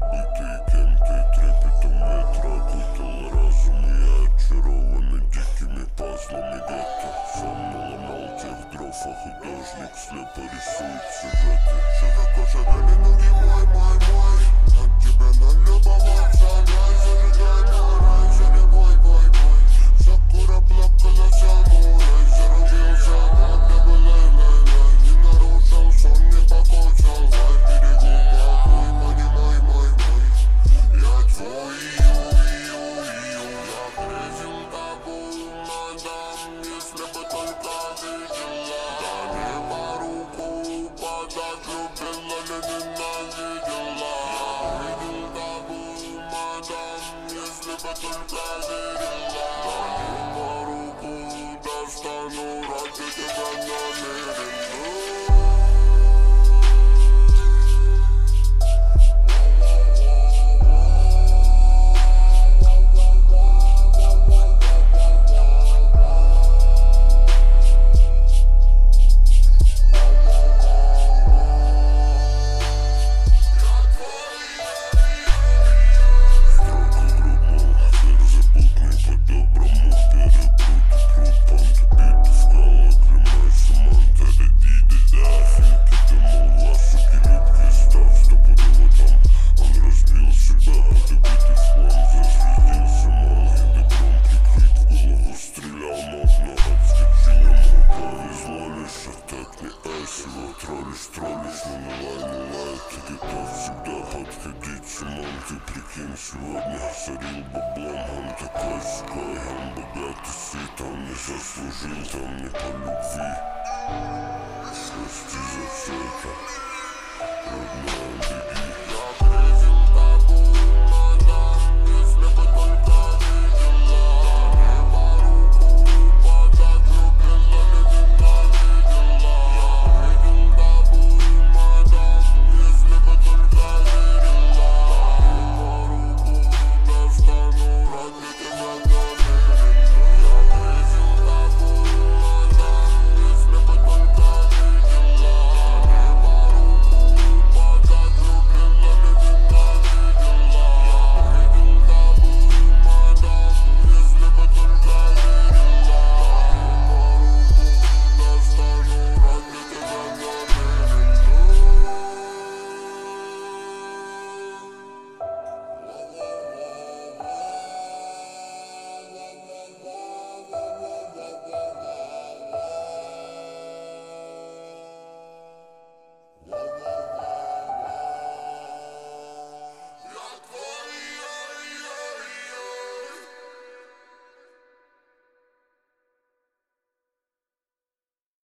забытые кем-то и трепетом ветра окутал разум, и я очарованный дикими пазлами гетто. Сам наломал тех дров, а художник слепо рисует сюжеты. Широко шагали ноги мой, над тебя налюбоваться, дай зажигай мой рай, заребой, бой. Сакура плакала самурай, зарубился, когда был лай-лай-лай. Не нарушил сон, не покончил, лай, берегу покой, понимай мой. Я твой, я грезил тобой, мадам, если бы только видела. Да небо руку подать, любила ли ненавидела. Я грезил тобой, мадам, если бы только видела. Да небо руку достану, ради тебя намерен. Троллишь, не лай, ты готов всегда подходить с умом. Ты прикинь, сегодня сорил баблом. Он такой сукой, он богатый сыт, он не заслужил, там не по любви. Прости за все это, родная, беги.